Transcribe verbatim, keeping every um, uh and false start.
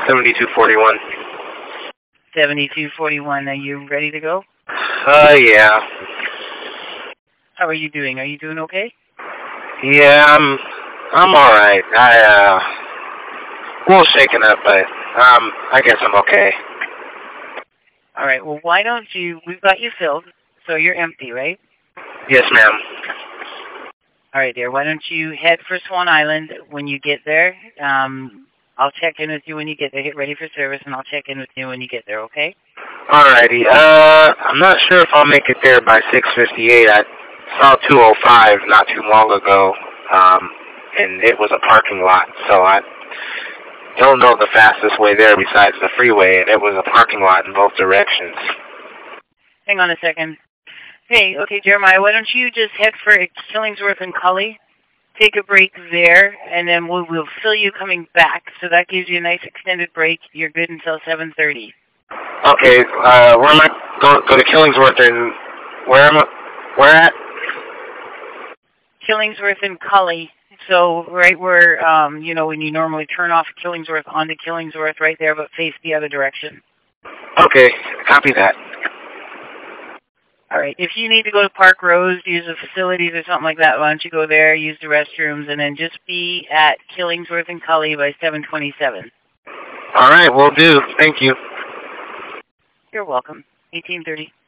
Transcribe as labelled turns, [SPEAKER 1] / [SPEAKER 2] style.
[SPEAKER 1] seventy-two forty-one.
[SPEAKER 2] seventy-two forty-one. Are you ready to go?
[SPEAKER 1] Uh, yeah.
[SPEAKER 2] How are you doing? Are you doing okay?
[SPEAKER 1] Yeah, I'm, I'm alright. I, uh, a little shaken up, but, um, I guess I'm okay.
[SPEAKER 2] All right, well, why don't you, we've got you filled, so you're empty, right?
[SPEAKER 1] Yes, ma'am.
[SPEAKER 2] All right, dear, why don't you head for Swan Island when you get there? Um, I'll check in with you when you get there. Get ready for service, and I'll check in with you when you get there, okay?
[SPEAKER 1] Alrighty. Uh, I'm not sure if I'll make it there by six fifty-eight. I saw two oh five not too long ago, um, and it was a parking lot, so I don't know the fastest way there besides the freeway, and it was a parking lot in both directions.
[SPEAKER 2] Hang on a second. Hey, okay, Jeremiah, why don't you just head for Killingsworth and Cully, take a break there, and then we'll, we'll fill you coming back, so that gives you a nice extended break. You're good until seven thirty.
[SPEAKER 1] Okay, uh, where am I? Go, go to Killingsworth and where am I? Where at?
[SPEAKER 2] Killingsworth and Cully. So right where, um, you know, when you normally turn off Killingsworth onto Killingsworth, right there, but face the other direction.
[SPEAKER 1] Okay, copy that.
[SPEAKER 2] All right. If you need to go to Park Rose, use the facilities or something like that, why don't you go there, use the restrooms, and then just be at Killingsworth and Cully by seven twenty-seven.
[SPEAKER 1] All right, will do. Thank you.
[SPEAKER 2] You're welcome. eighteen thirty.